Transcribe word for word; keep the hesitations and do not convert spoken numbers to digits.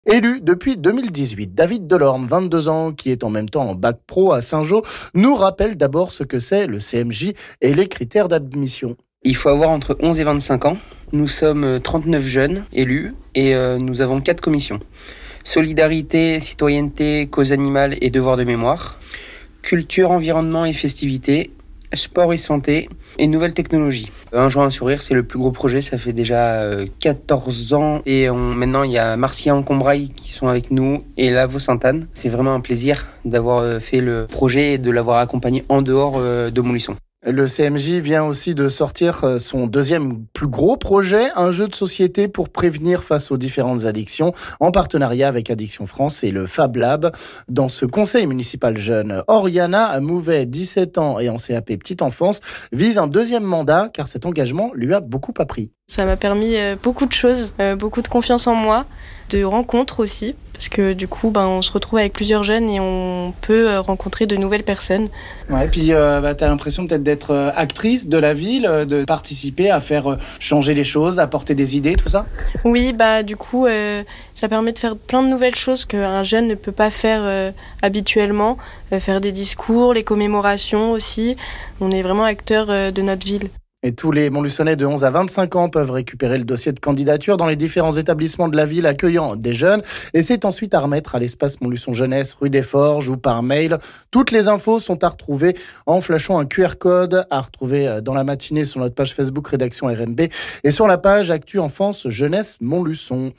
Élu depuis deux mille dix-huit, David Delorme, vingt-deux ans, qui est en même temps en bac pro à Saint-Jean, nous rappelle d'abord ce que c'est le C M J et les critères d'admission. Il faut avoir entre onze et vingt-cinq ans. Nous sommes trente-neuf jeunes élus et euh, nous avons quatre commissions. Solidarité, citoyenneté, cause animale et devoir de mémoire. Culture, environnement et festivités. Sport et santé et nouvelles technologies. Un jour un sourire, c'est le plus gros projet, ça fait déjà quatorze ans et on, maintenant il y a Marcia en Combraille qui sont avec nous et Lavo Sainte-Anne. C'est vraiment un plaisir d'avoir fait le projet et de l'avoir accompagné en dehors de Montluçon. Le C M J vient aussi de sortir son deuxième plus gros projet, un jeu de société pour prévenir face aux différentes addictions, en partenariat avec Addiction France et le Fab Lab. Dans ce conseil municipal jeune, Oriana Mouvet, dix-sept ans et en C A P petite enfance, vise un deuxième mandat car cet engagement lui a beaucoup appris. Ça m'a permis beaucoup de choses, beaucoup de confiance en moi, de rencontres aussi. Parce que du coup, ben, on se retrouve avec plusieurs jeunes et on peut rencontrer de nouvelles personnes. Ouais, et puis euh, bah, tu as l'impression peut-être d'être actrice de la ville, de participer à faire changer les choses, apporter des idées, tout ça ? Oui, bah, du coup, euh, ça permet de faire plein de nouvelles choses qu'un jeune ne peut pas faire euh, habituellement. Euh, faire des discours, les commémorations aussi. On est vraiment acteurs euh, de notre ville. Et tous les Montluçonnais de onze à vingt-cinq ans peuvent récupérer le dossier de candidature dans les différents établissements de la ville accueillant des jeunes. Et c'est ensuite à remettre à l'espace Montluçon Jeunesse, rue des Forges ou par mail. Toutes les infos sont à retrouver en flashant un Q R code à retrouver dans la matinée sur notre page Facebook Rédaction R M B et sur la page Actu Enfance Jeunesse Montluçon.